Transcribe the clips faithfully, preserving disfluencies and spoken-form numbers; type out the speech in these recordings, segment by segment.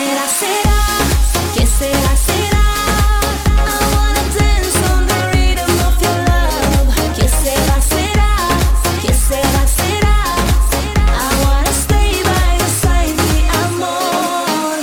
será, será? ¿Qué será, será? I wanna dance on the rhythm of your love. ¿Qué será, será? ¿Qué será, será? I wanna stay by your side, mi amor.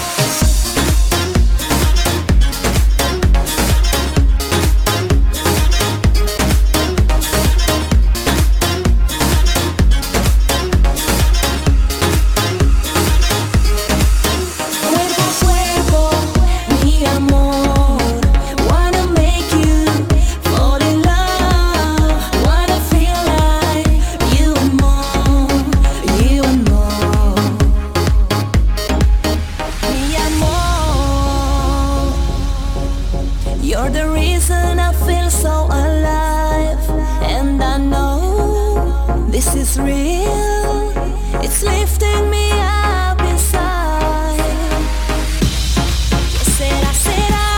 You're the reason I feel so alive, and I know this is real. It's lifting me up inside. ¿Qué será, será?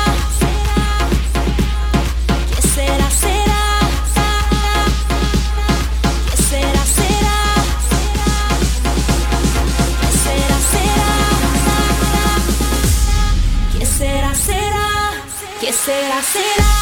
¿Qué será, será? ¿Qué será, será? ¿Qué será, será? ¿Qué será, será? ¿Qué será, será?